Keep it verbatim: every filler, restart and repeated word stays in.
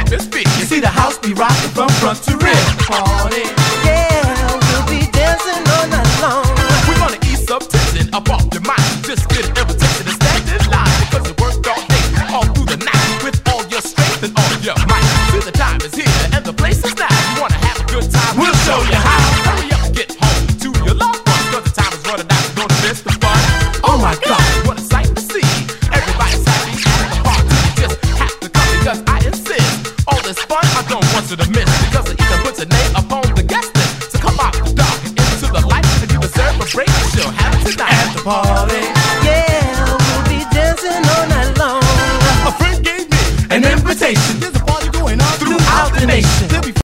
Miss B. You see the house be rocking from front to rear. Party, yeah, we'll be dancing all night long. We're gonna ease up tension up off your mind. Just get an invitation to stand in line, because you worked all day, all through the night, with all your strength and all your might. See, the time is here and the place is now. You wanna have a good time? We'll show you how. Hurry up and get home to your loved ones, because the time is running out. Don't miss the fun. Oh my God, what a sight to see! Everybody's happy at the party. You just have to come because I insist. All this fun I don't want you to miss, because it even puts a name upon the guest list. So come out the dark and into the light, and you deserve a break. You'll have it tonight at the party. Yeah, we'll be dancing all night long. A friend gave me an invitation. There's a party going on throughout the nation.